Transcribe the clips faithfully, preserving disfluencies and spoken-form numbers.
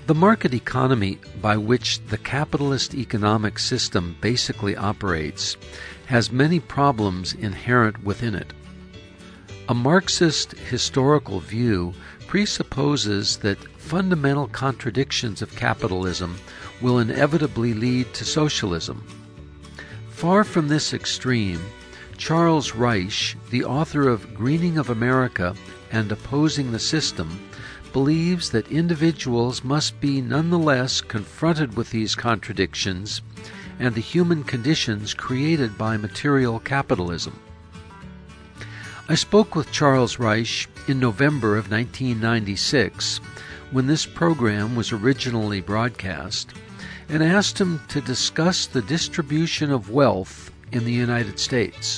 The market economy by which the capitalist economic system basically operates has many problems inherent within it. A Marxist historical view presupposes that fundamental contradictions of capitalism will inevitably lead to socialism. Far from this extreme, Charles Reich, the author of Greening of America and Opposing the System, believes that individuals must be nonetheless confronted with these contradictions and the human conditions created by material capitalism. I spoke with Charles Reich in November of nineteen ninety-six, when this program was originally broadcast, and asked him to discuss the distribution of wealth in the United States.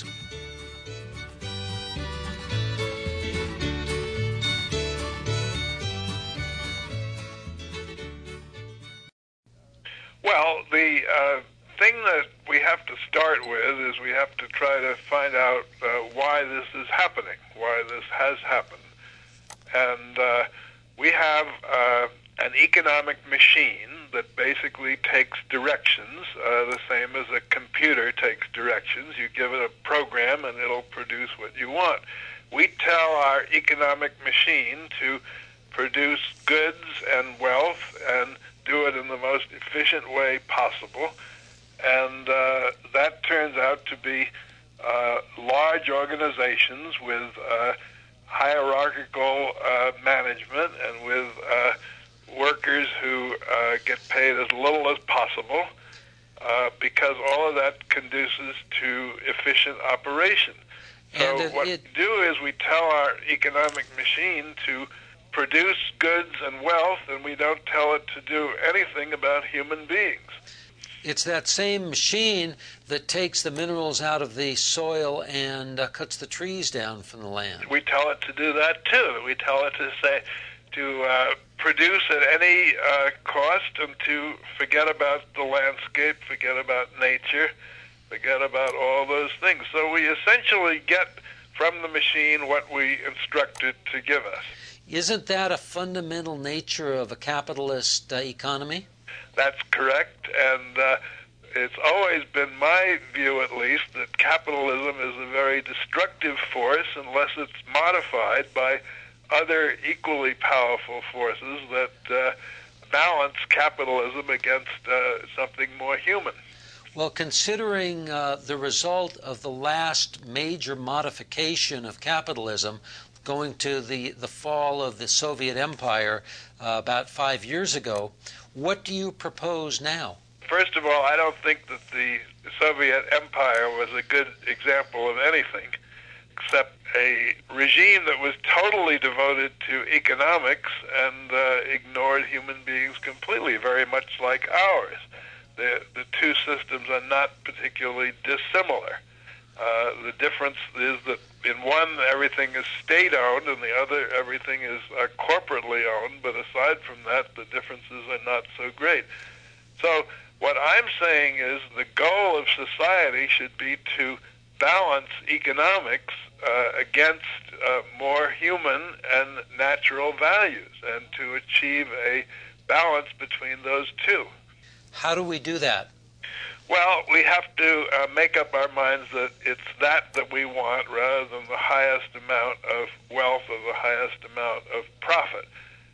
Well, the uh, thing that we have to start with is we have to try to find out uh, why this is happening, why this has happened. And uh, we have uh, an economic machine that basically takes directions, uh, the same as a computer takes directions. You give it a program and it'll produce what you want. We tell our economic machine to produce goods and wealth and do it in the most efficient way possible. And uh, that turns out to be uh, large organizations with uh, hierarchical uh, management and with uh, workers who uh, get paid as little as possible uh, because all of that conduces to efficient operation. So And what it, we do is we tell our economic machine to produce goods and wealth, and we don't tell it to do anything about human beings. It's that same machine that takes the minerals out of the soil and uh, cuts the trees down from the land. We tell it to do that too. We tell it to say to uh, produce at any uh, cost and to forget about the landscape, forget about nature, forget about all those things. So we essentially get from the machine what we instruct it to give us. Isn't that a fundamental nature of a capitalist uh, economy? That's correct, and uh, it's always been my view, at least, that capitalism is a very destructive force unless it's modified by other equally powerful forces that uh, balance capitalism against uh, something more human. Well, considering uh, the result of the last major modification of capitalism, going to the, the fall of the Soviet Empire uh, about five years ago, what do you propose now? First of all, I don't think that the Soviet Empire was a good example of anything except a regime that was totally devoted to economics and uh, ignored human beings completely, very much like ours. The, the two systems are not particularly dissimilar. Uh, the difference is that in one, everything is state-owned, and the other, everything is uh, corporately owned, but aside from that, the differences are not so great. So what I'm saying is the goal of society should be to balance economics uh, against uh, more human and natural values, and to achieve a balance between those two. How do we do that? Well, we have to uh, make up our minds that it's that that we want rather than the highest amount of wealth or the highest amount of profit.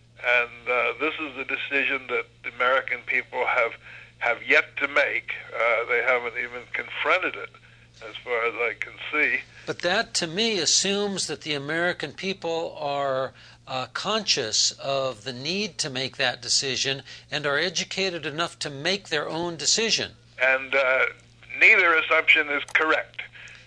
And uh, this is the decision that the American people have have yet to make. Uh, they haven't even confronted it, as far as I can see. But that, to me, assumes that the American people are uh, conscious of the need to make that decision and are educated enough to make their own decision. And uh, neither assumption is correct.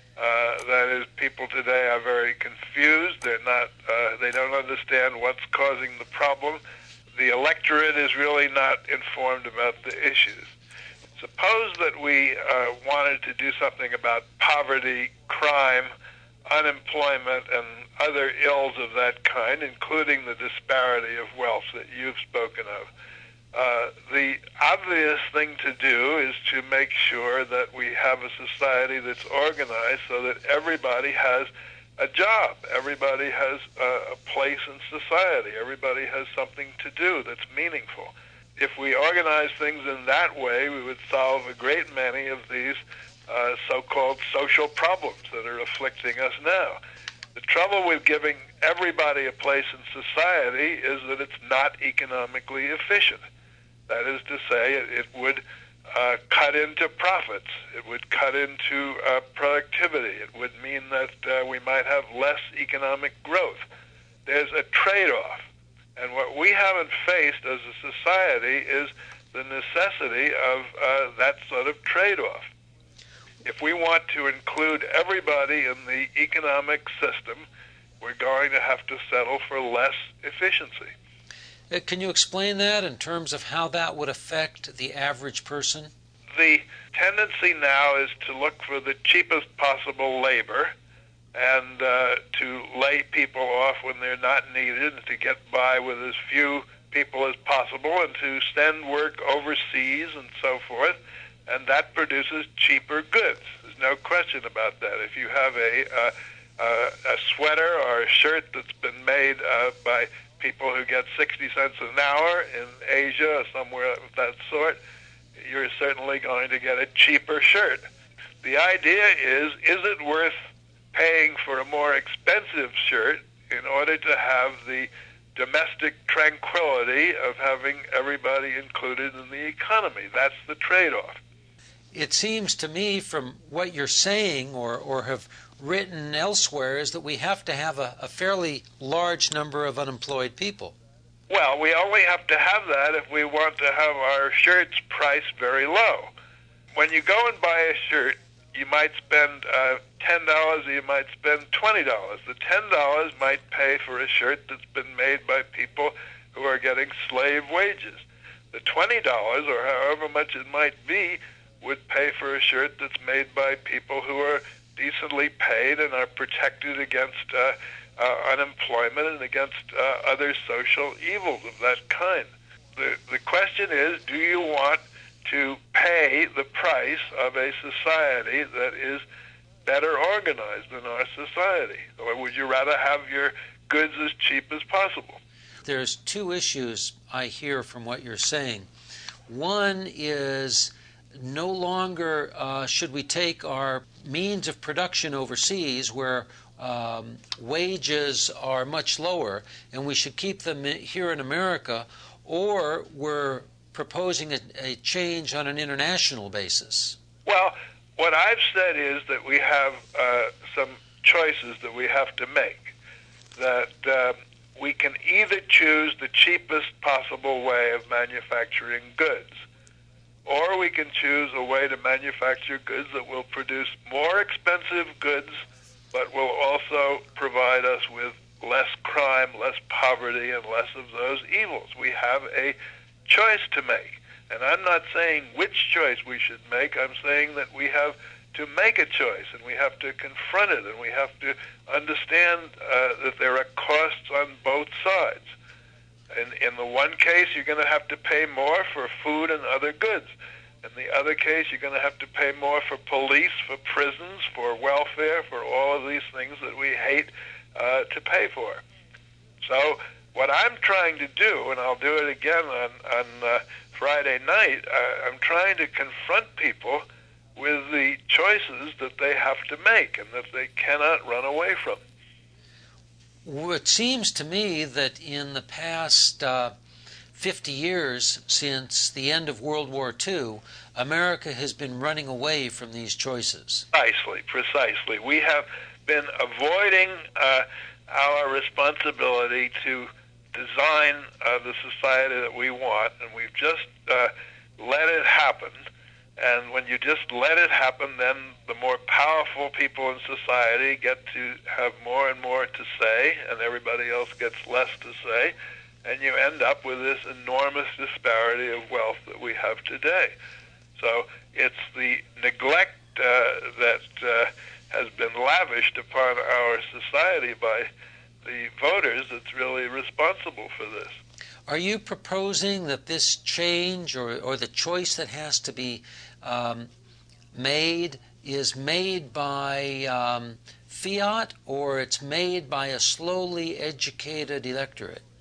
Uh, that is, people today are very confused. They're not. Uh, they don't understand what's causing the problem. The electorate is really not informed about the issues. Suppose that we uh, wanted to do something about poverty, crime, unemployment, and other ills of that kind, including the disparity of wealth that you've spoken of. Uh, the obvious thing to do is to make sure that we have a society that's organized so that everybody has a job, everybody has a, a place in society, everybody has something to do that's meaningful. if we organize things in that way, we would solve a great many of these uh, so-called social problems that are afflicting us now. The trouble with giving everybody a place in society is that it's not economically efficient. That is to say, it, it would uh, cut into profits. It would cut into uh, productivity. It would mean that uh, we might have less economic growth. There's a trade-off. And what we haven't faced as a society is the necessity of uh, that sort of trade-off. If we want to include everybody in the economic system, we're going to have to settle for less efficiency. Uh, can you explain that in terms of how that would affect the average person? The tendency now is to look for the cheapest possible labor and uh, to lay people off when they're not needed, and to get by with as few people as possible, and to send work overseas and so forth, and that produces cheaper goods. There's no question about that. If you have a, uh, uh, a sweater or a shirt that's been made uh, by people who get sixty cents an hour in Asia or somewhere of that sort, you're certainly going to get a cheaper shirt. The idea is, is it worth paying for a more expensive shirt in order to have the domestic tranquility of having everybody included in the economy? That's the trade-off. It seems to me from what you're saying or, or have written elsewhere is that we have to have a, a fairly large number of unemployed people. Well, we only have to have that if we want to have our shirts priced very low. When you go and buy a shirt, you might spend uh, ten dollars or you might spend twenty dollars. The ten dollars might pay for a shirt that's been made by people who are getting slave wages. The twenty dollars, or however much it might be, would pay for a shirt that's made by people who are decently paid and are protected against uh, uh, unemployment and against uh, other social evils of that kind. The, the question is, do you want to pay the price of a society that is better organized than our society? Or would you rather have your goods as cheap as possible? There's two issues I hear from what you're saying. One is no longer uh, should we take our means of production overseas where um, wages are much lower and we should keep them here in America, or we're proposing a, a change on an international basis? Well, what I've said is that we have uh, some choices that we have to make. That uh, we can either choose the cheapest possible way of manufacturing goods, or we can choose a way to manufacture goods that will produce more expensive goods, but will also provide us with less crime, less poverty, and less of those evils. We have a choice to make. And I'm not saying which choice we should make. I'm saying that we have to make a choice, and we have to confront it, and we have to understand uh, that there are costs on both sides. In, in the one case, you're going to have to pay more for food and other goods. In the other case, you're going to have to pay more for police, for prisons, for welfare, for all of these things that we hate uh, to pay for. So what I'm trying to do, and I'll do it again on, on uh, Friday night, uh, I'm trying to confront people with the choices that they have to make and that they cannot run away from. It seems to me that in the past uh, fifty years, since the end of World War Two, America has been running away from these choices. Precisely, precisely. We have been avoiding uh, our responsibility to design uh, the society that we want, and we've just uh, let it happen. And when you just let it happen, then the more powerful people in society get to have more and more to say, and everybody else gets less to say, and you end up with this enormous disparity of wealth that we have today. So it's the neglect uh, that uh, has been lavished upon our society by the voters that's really responsible for this. Are you proposing that this change or, or the choice that has to be um, made is made by um, fiat, or it's made by a slowly educated electorate?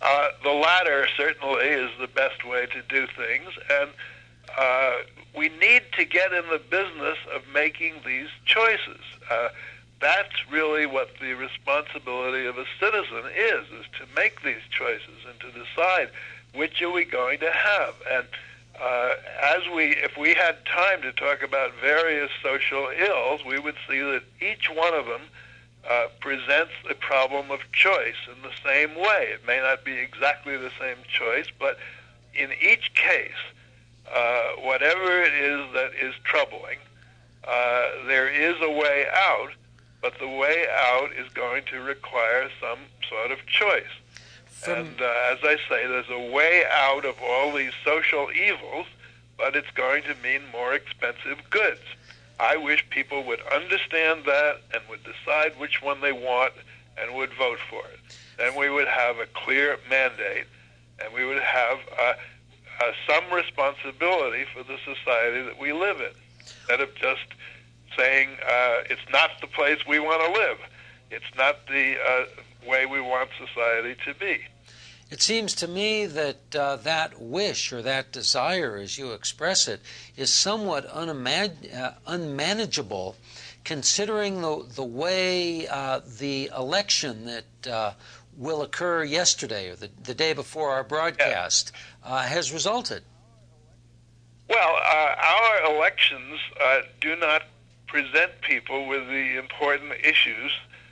uh, the latter certainly is the best way to do things, and uh, we need to get in the business of making these choices. Uh, that's really what the responsibility of a citizen is, is to make these choices and to decide which are we going to have. And uh, as we, if we had time to talk about various social ills, we would see that each one of them uh, presents a problem of choice in the same way. It may not be exactly the same choice, but in each case, uh, whatever it is that is troubling, uh, there is a way out, but the way out is going to require some sort of choice. From... And uh, as I say, there's a way out of all these social evils, but it's going to mean more expensive goods. I wish people would understand that and would decide which one they want and would vote for it. Then we would have a clear mandate, and we would have uh, uh, some responsibility for the society that we live in, instead of just saying uh, it's not the place we want to live. It's not the uh, way we want society to be. It seems to me that uh, that wish or that desire, as you express it, is somewhat unimag- uh, unmanageable, considering the, the way uh, the election that uh, will occur yesterday or the, the day before our broadcast uh, has resulted. Well, uh, our elections uh, do not present people with the important issues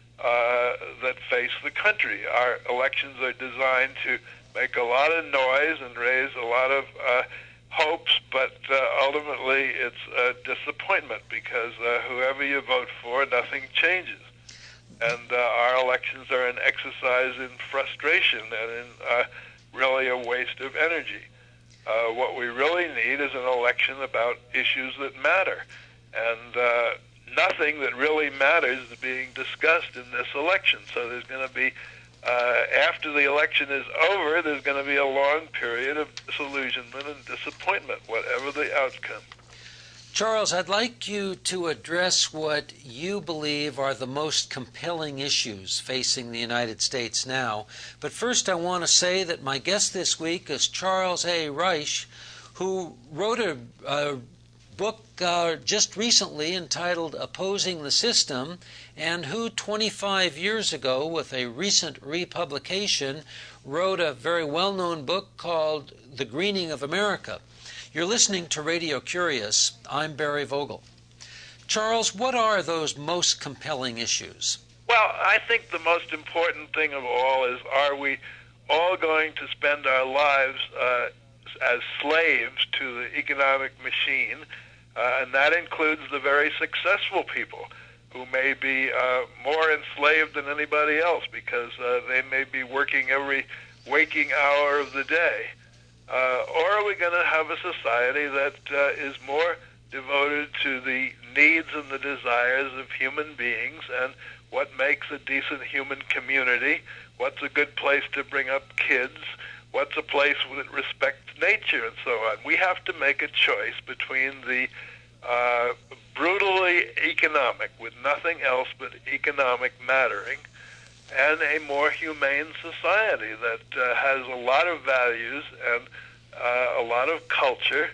uh, that face the country. Our elections are designed to make a lot of noise and raise a lot of uh, hopes, but uh, ultimately it's a disappointment because uh, whoever you vote for, nothing changes. And uh, our elections are an exercise in frustration and in uh, really a waste of energy. Uh, what we really need is an election about issues that matter. And uh, nothing that really matters is being discussed in this election. So there's going to be, uh, after the election is over, there's going to be a long period of disillusionment and disappointment, whatever the outcome. Charles, I'd like you to address what you believe are the most compelling issues facing the United States now. But first I want to say that my guest this week is Charles A. Reich, who wrote a, a book uh, just recently entitled Opposing the System, and who twenty-five years ago, with a recent republication, wrote a very well-known book called The Greening of America. You're listening to Radio Curious. I'm Barry Vogel. Charles, what are those most compelling issues? Well, I think the most important thing of all is, are we all going to spend our lives uh, as slaves to the economic machine? Uh, and that includes the very successful people who may be uh, more enslaved than anybody else because uh, they may be working every waking hour of the day. Uh, or are we going to have a society that uh, is more devoted to the needs and the desires of human beings and what makes a decent human community, what's a good place to bring up kids, what's a place that respects nature, and so on? We have to make a choice between the uh, brutally economic, with nothing else but economic mattering, and a more humane society that uh, has a lot of values and uh, a lot of culture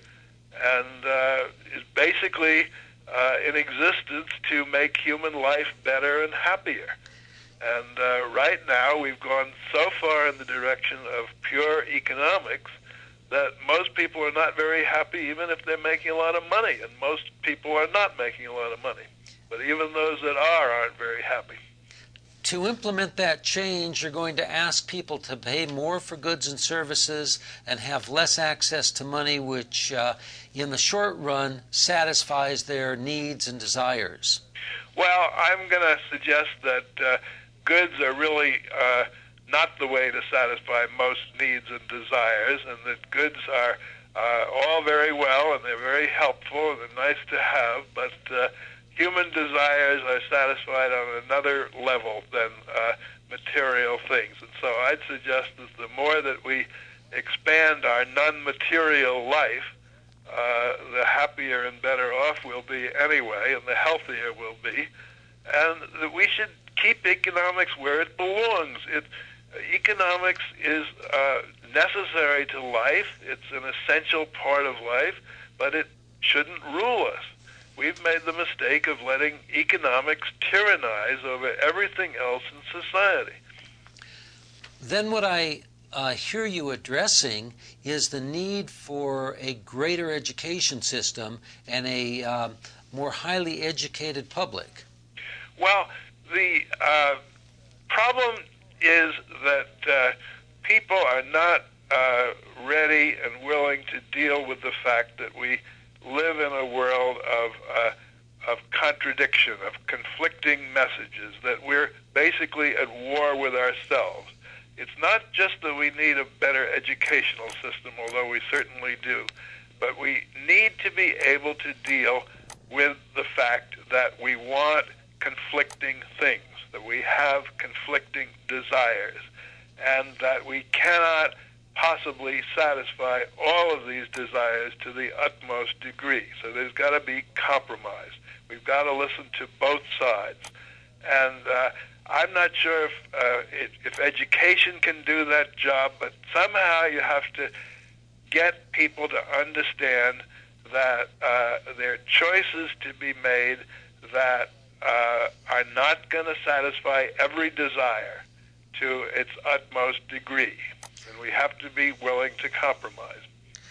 and uh, is basically uh, in existence to make human life better and happier. And uh, right now we've gone so far in the direction of pure economics that most people are not very happy even if they're making a lot of money, and most people are not making a lot of money. But even those that are aren't very happy. To implement that change, you're going to ask people to pay more for goods and services and have less access to money, which uh, in the short run satisfies their needs and desires. Well, I'm going to suggest that uh, goods are really uh, not the way to satisfy most needs and desires, and that goods are uh, all very well and they're very helpful and they're nice to have, but uh, human desires are satisfied on another level than uh, material things. And so I'd suggest that the more that we expand our non-material life, uh, the happier and better off we'll be anyway, and the healthier we'll be. And that we should keep economics where it belongs. It, economics is uh, necessary to life. It's an essential part of life, but it shouldn't rule us. We've made the mistake of letting economics tyrannize over everything else in society. Then what I uh, hear you addressing is the need for a greater education system and a uh, more highly educated public. Well, the uh, problem is that uh, people are not uh, ready and willing to deal with the fact that we live in a world of uh, of contradiction, of conflicting messages, that we're basically at war with ourselves. It's not just that we need a better educational system, although we certainly do, but we need to be able to deal with the fact that we want conflicting things, that we have conflicting desires, and that we cannot possibly satisfy all of these desires to the utmost degree. So there's got to be compromise. We've got to listen to both sides. And uh, I'm not sure if, uh, if, if education can do that job, but somehow you have to get people to understand that uh, there are choices to be made that uh, are not going to satisfy every desire to its utmost degree. And we have to be willing to compromise.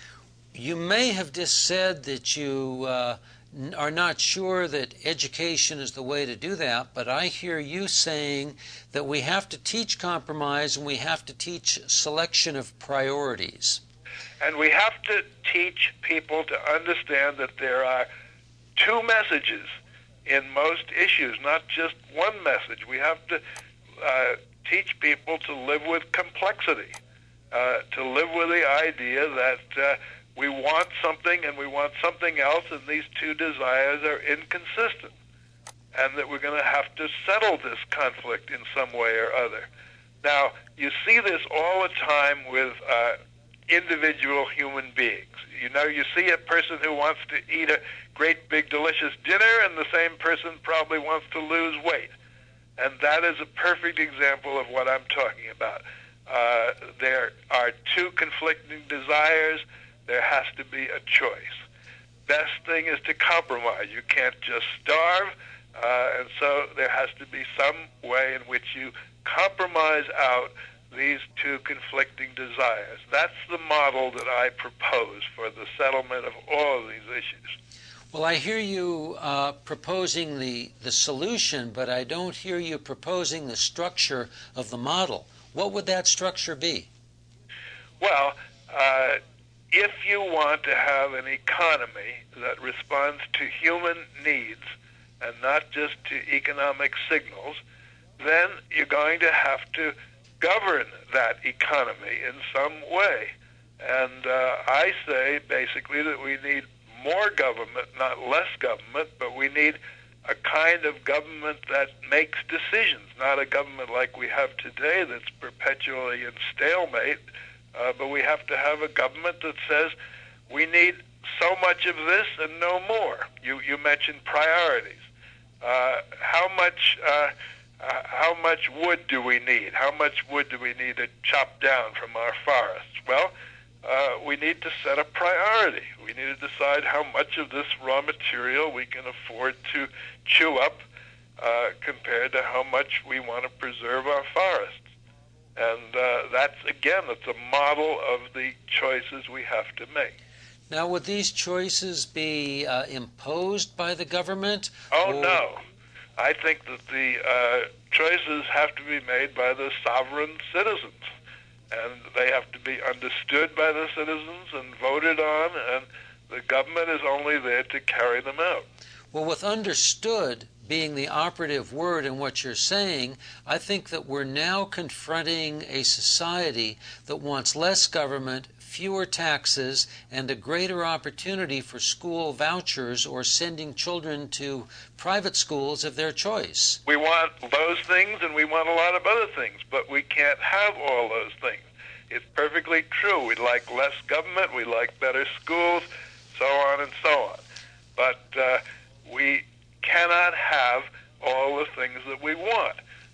You may have just said that you uh, are not sure that education is the way to do that, but I hear you saying that we have to teach compromise and we have to teach selection of priorities. And we have to teach people to understand that there are two messages in most issues, not just one message. We have to uh, teach people to live with complexity, uh, to live with the idea that uh, we want something and we want something else, and these two desires are inconsistent, and that we're going to have to settle this conflict in some way or other. Now, you see this all the time with uh, individual human beings. You know, you see a person who wants to eat a great big delicious dinner, and the same person probably wants to lose weight. And that is a perfect example of what I'm talking about. Uh, there are two conflicting desires. There has to be a choice. Best thing is to compromise. You can't just starve, uh, and so there has to be some way in which you compromise out these two conflicting desires. That's the model that I propose for the settlement of all of these issues. Well, I hear you uh, proposing the, the solution, but I don't hear you proposing the structure of the model. What would that structure be? Well, uh, if you want to have an economy that responds to human needs and not just to economic signals, then you're going to have to govern that economy in some way. And uh, I say basically that we need more government, not less government, but we need a kind of government that makes decisions, not a government like we have today that's perpetually in stalemate, uh, but we have to have a government that says we need so much of this and no more. You, you mentioned priorities. Uh, how much uh, uh, how much wood do we need? How much wood do we need to chop down from our forests? Well, Uh, we need to set a priority. We need to decide how much of this raw material we can afford to chew up uh, compared to how much we want to preserve our forests. And uh, that's, again, that's a model of the choices we have to make. Now, would these choices be uh, imposed by the government? Oh, or... no. I think that the uh, choices have to be made by the sovereign citizens. And they have to be understood by the citizens and voted on, and the government is only there to carry them out. Well, with understood being the operative word in what you're saying, I think that we're now confronting a society that wants less government, fewer taxes, and a greater opportunity for school vouchers or sending children to private schools of their choice. We want those things and we want a lot of other things, but we can't have all those things. It's perfectly true. We'd like less government, we like better schools, so on and so on. But uh, we cannot have all the things that we want.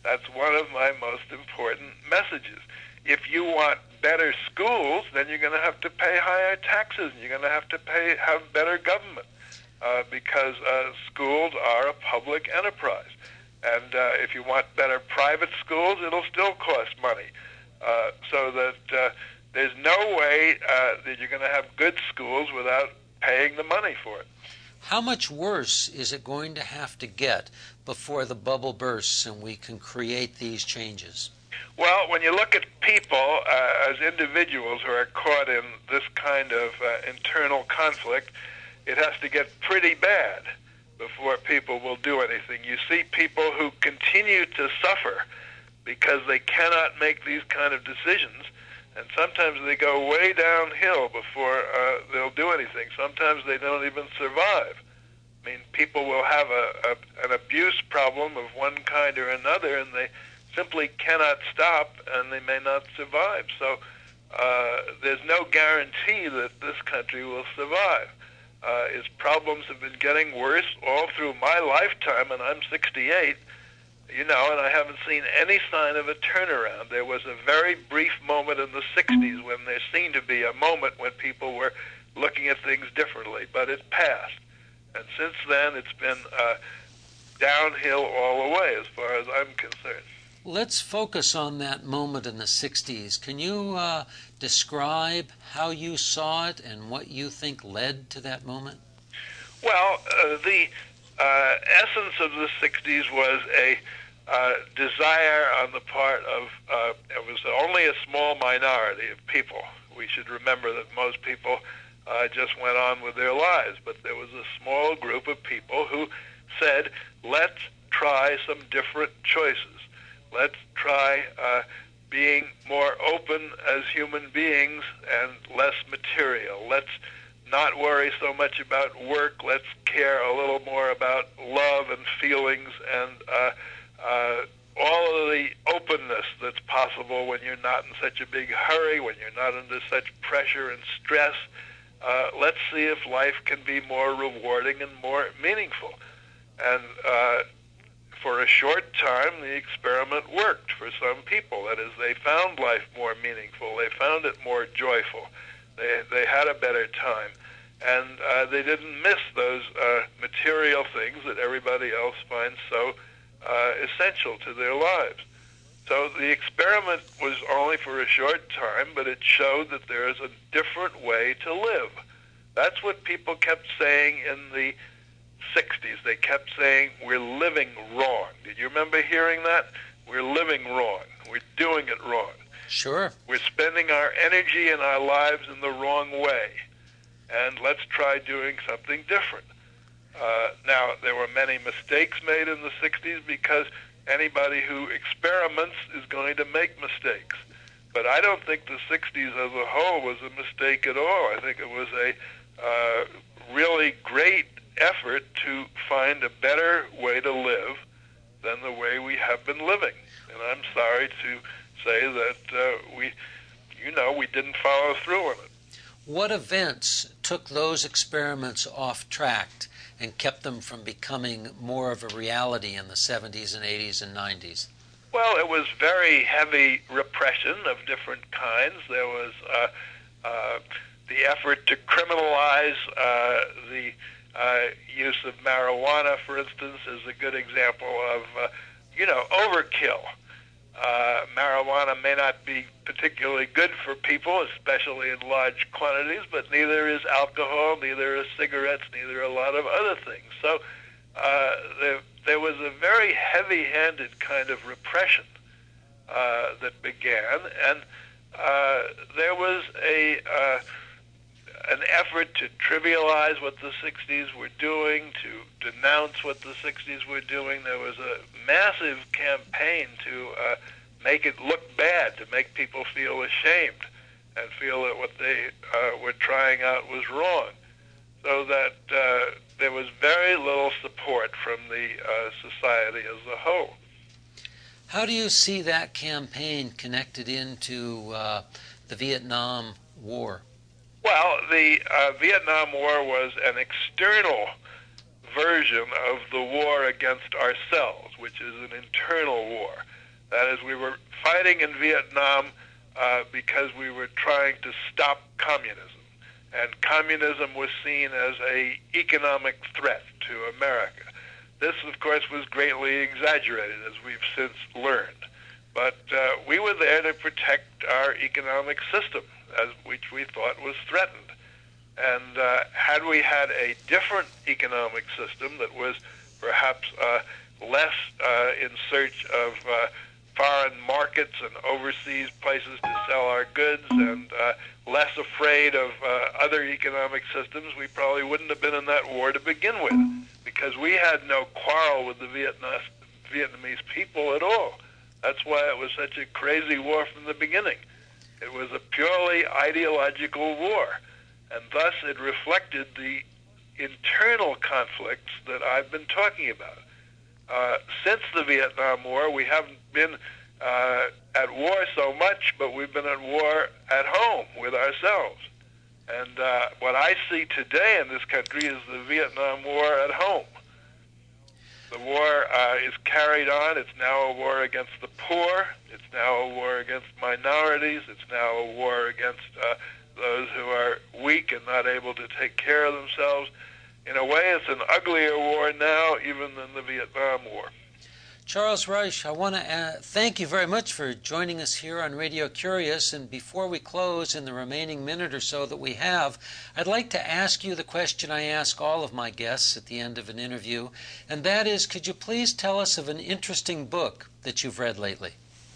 That's one of my most important messages. If you want better schools, then you're going to have to pay higher taxes, and you're going to have to pay have better government, uh, because uh, schools are a public enterprise. And uh, if you want better private schools, it'll still cost money. Uh, so that uh, there's no way uh, that you're going to have good schools without paying the money for it. How much worse is it going to have to get before the bubble bursts and we can create these changes? Well, when you look at people uh, as individuals who are caught in this kind of uh, internal conflict, it has to get pretty bad before people will do anything. You see people who continue to suffer because they cannot make these kind of decisions, and sometimes they go way downhill before uh, they'll do anything. Sometimes they don't even survive. I mean, people will have a, a, an abuse problem of one kind or another, and they simply cannot stop, and they may not survive. So uh, there's no guarantee that this country will survive. Uh, its problems have been getting worse all through my lifetime, and I'm sixty-eight, you know, and I haven't seen any sign of a turnaround. There was a very brief moment in the sixties when there seemed to be a moment when people were looking at things differently, but it passed. And since then, it's been uh, downhill all the way as far as I'm concerned. Let's focus on that moment in the sixties. Can you uh, describe how you saw it and what you think led to that moment? Well, uh, the uh, essence of the sixties was a uh, desire on the part of, uh, it was only a small minority of people. We should remember that most people uh, just went on with their lives, but there was a small group of people who said, let's try some different choices. Let's try uh, being more open as human beings and less material. Let's not worry so much about work. Let's care a little more about love and feelings and uh, uh, all of the openness that's possible when you're not in such a big hurry, when you're not under such pressure and stress. Uh, let's see if life can be more rewarding and more meaningful. And uh, for a short time, the experiment worked for some people. That is, they found life more meaningful. They found it more joyful. They they had a better time. And uh, they didn't miss those uh, material things that everybody else finds so uh, essential to their lives. So the experiment was only for a short time, but it showed that there is a different way to live. That's what people kept saying in the sixties. They kept saying, we're living wrong. Did you remember hearing that? We're living wrong. We're doing it wrong. Sure. We're spending our energy and our lives in the wrong way. And let's try doing something different. Uh, now, there were many mistakes made in the sixties because anybody who experiments is going to make mistakes. But I don't think the sixties as a whole was a mistake at all. I think it was a uh, really great effort to find a better way to live than the way we have been living. And I'm sorry to say that uh, we, you know, we didn't follow through on it. What events took those experiments off track and kept them from becoming more of a reality in the seventies and eighties and nineties? Well, it was very heavy repression of different kinds. There was uh, uh, the effort to criminalize uh, the uh, use of marijuana, for instance, is a good example of, uh, you know, overkill. Uh, marijuana may not be particularly good for people, especially in large quantities, but neither is alcohol, neither is cigarettes, neither are a lot of other things. So uh, there, there was a very heavy-handed kind of repression uh, that began, and uh, there was a uh, an effort to trivialize what the sixties were doing, to denounce what the sixties were doing. There was a massive campaign to uh, make it look bad, to make people feel ashamed and feel that what they uh, were trying out was wrong. So that uh, there was very little support from the uh, society as a whole. How do you see that campaign connected into uh, the Vietnam War? Well, the uh, Vietnam War was an external version of the war against ourselves, which is an internal war. That is, we were fighting in Vietnam uh, because we were trying to stop communism. And communism was seen as an economic threat to America. This, of course, was greatly exaggerated, as we've since learned. But uh, we were there to protect our economic system, as which we thought was threatened. And uh, had we had a different economic system that was perhaps uh, less uh, in search of uh, foreign markets and overseas places to sell our goods and uh, less afraid of uh, other economic systems, we probably wouldn't have been in that war to begin with, because we had no quarrel with the Vietnam, Vietnamese people at all. That's why it was such a crazy war from the beginning. It was a purely ideological war, and thus it reflected the internal conflicts that I've been talking about. Uh, since the Vietnam War, we haven't been uh, at war so much, but we've been at war at home with ourselves. And uh, what I see today in this country is the Vietnam War at home. The war uh, is carried on. It's now a war against the poor. It's now a war against minorities. It's now a war against uh, those who are weak and not able to take care of themselves. In a way, it's an uglier war now even than the Vietnam War. Charles Reich, I want to uh, thank you very much for joining us here on Radio Curious. And before we close in the remaining minute or so that we have, I'd like to ask you the question I ask all of my guests at the end of an interview, and that is, could you please tell us of an interesting book that you've read lately?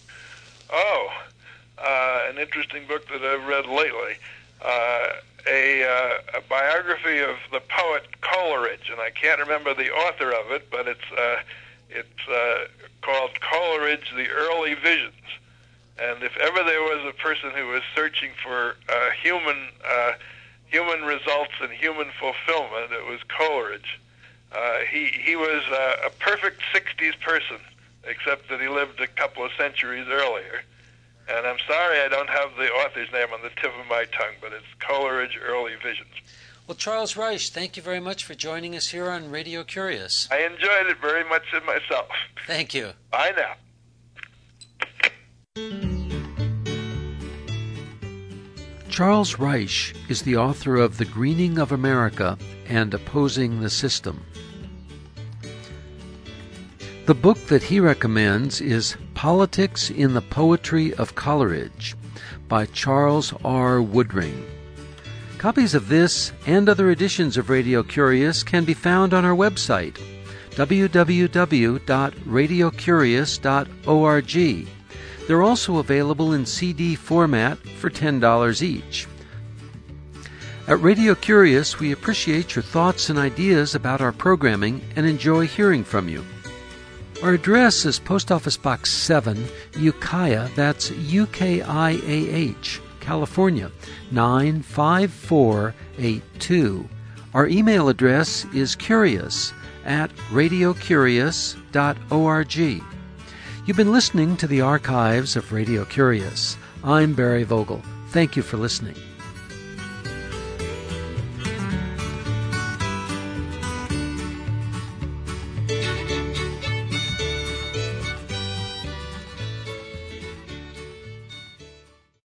Oh, uh, an interesting book that I've read lately. Uh, a, uh, a biography of the poet Coleridge, and I can't remember the author of it, but it's uh, it's uh, called Coleridge, The Early Visions. And if ever there was a person who was searching for uh, human uh, human results and human fulfillment, it was Coleridge. Uh, he he was uh, a perfect sixties person, except that he lived a couple of centuries earlier. And I'm sorry I don't have the author's name on the tip of my tongue, but it's Coleridge, Early Visions. Well, Charles Reich, thank you very much for joining us here on Radio Curious. I enjoyed it very much in myself. Thank you. Bye now. Charles Reich is the author of The Greening of America and Opposing the System. The book that he recommends is Politics in the Poetry of Coleridge by Charles R. Woodring. Copies of this and other editions of Radio Curious can be found on our website, w w w dot radio curious dot org. They're also available in C D format for ten dollars each. At Radio Curious, we appreciate your thoughts and ideas about our programming and enjoy hearing from you. Our address is Post Office Box seven, Ukiah, that's U K I A H, California, nine five four eight two. Our email address is curious at radio curious dot org. You've been listening to the archives of Radio Curious. I'm Barry Vogel. Thank you for listening.